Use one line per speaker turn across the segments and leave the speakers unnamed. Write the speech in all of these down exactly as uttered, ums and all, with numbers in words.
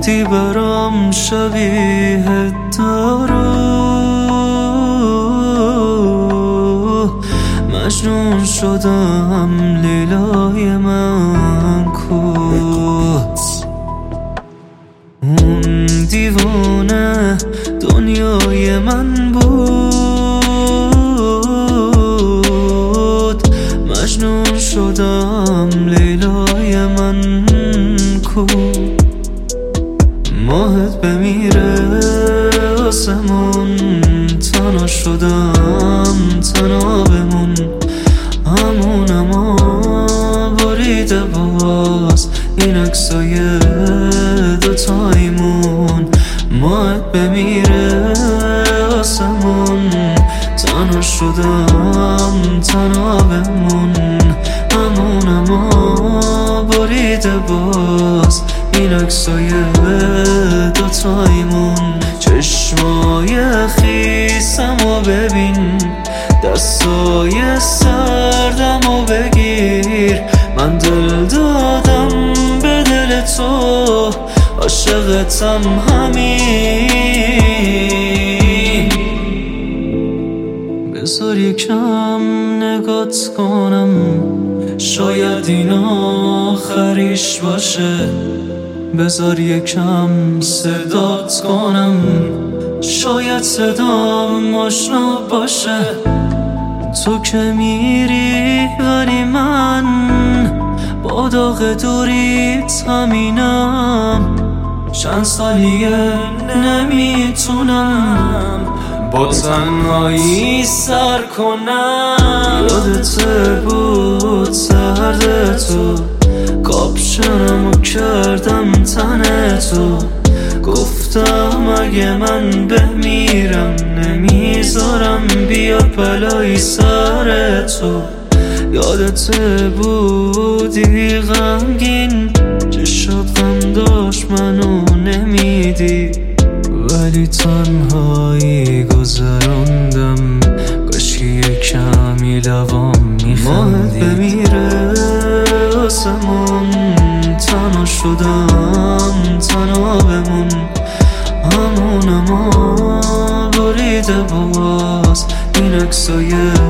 بودی برام شبیه دارو، مجنون شدم لیلای من کو. اون دیوانه دنیای من بود، مجنون شدم لیلای من کو. ماهت بمیره آسمون، تنها شدم تنها بمون، همون اما بریده باز این عکسای دوتایمون. ماهت بمیره آسمون، تنها شدم تنها بمون، همون اما بریده باز این عکسای دوتایمون. چشمای خیسمو ببین، دستای سردمو بگیر، من دل دادم به دل تو، عاشقتم همین. بذار یکم نگات کنم، شاید این آخریش باشه. بذار یکم صدات کنم، شاید صدام آشنا باشه. تو که میری ولی من با داغ دوریت همینم. چند سالیه نمیتونم با تنهایی سر کنم. یادت بود سرد تو، کاپشنمو کردم تن تو، گفتم اگه من بمیرم نمیذارم بیاد بلایی سر تو. یادت بودی غمگین، چشات غم داشت منو نمیدی، ولی تنهایی گذراندم، کاشکی یه کمی لبام میخندی. ماهت بمیره آسمون، تنها شدم تنها بمون، همون اما بریده باز این عکسای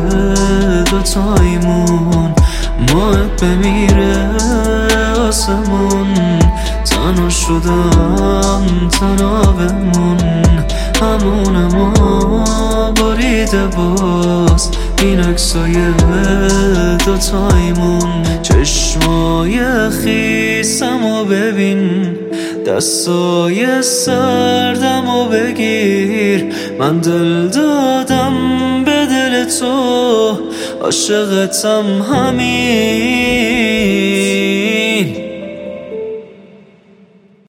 دوتایمون. ماهت بمیره آسمون، تنها شدم تنها بمون، همون اما بریده باز این عکسای دوتایمون. چشمای خیسمو ببین، دستای سردمو بگیر، من دل دادم به دل تو، عاشقتم همین.